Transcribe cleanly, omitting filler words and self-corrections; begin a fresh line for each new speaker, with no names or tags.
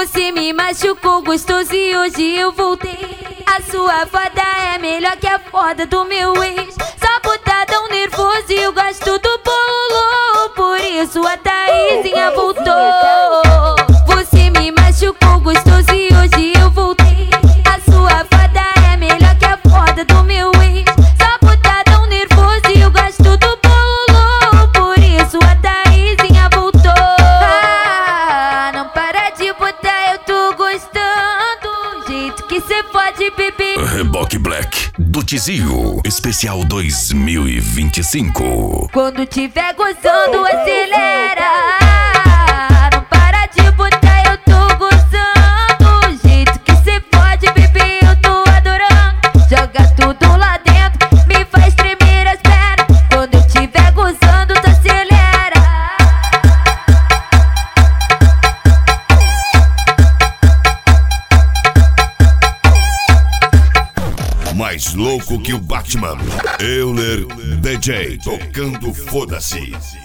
Você me machucou gostoso e hoje eu voltei. A sua foda é melhor que a foda do meu ex. Só botadão nervoso e eu gosto do bolo. Por isso a Thaisinha voltou. Você me machucou gostoso e hoje eu voltei. A sua foda é melhor que a foda do meu ex. Só botadão nervoso e eu gosto do bolo. Por isso a Thaisinha voltou. Ah, não para de botar, eu tô gostando. O jeito que cê pode beber.
Reboque Black do Tizio, especial 2025.
Quando tiver gozando, acelera. Não para de botar, eu tô gozando. O jeito que cê pode beber, eu tô adorando. Joga tudo lá dentro, me faz tremer as pernas. Quando eu tiver gozando, tu acelera.
Mais louco que o Batman, Euler DJ, tocando foda-se.